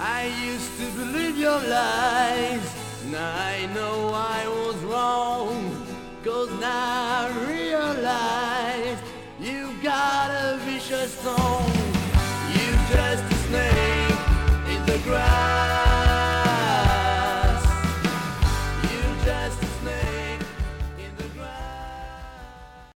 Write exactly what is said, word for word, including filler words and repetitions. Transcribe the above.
I used to believe your lies. Now I know I was wrong, 'cause now I realize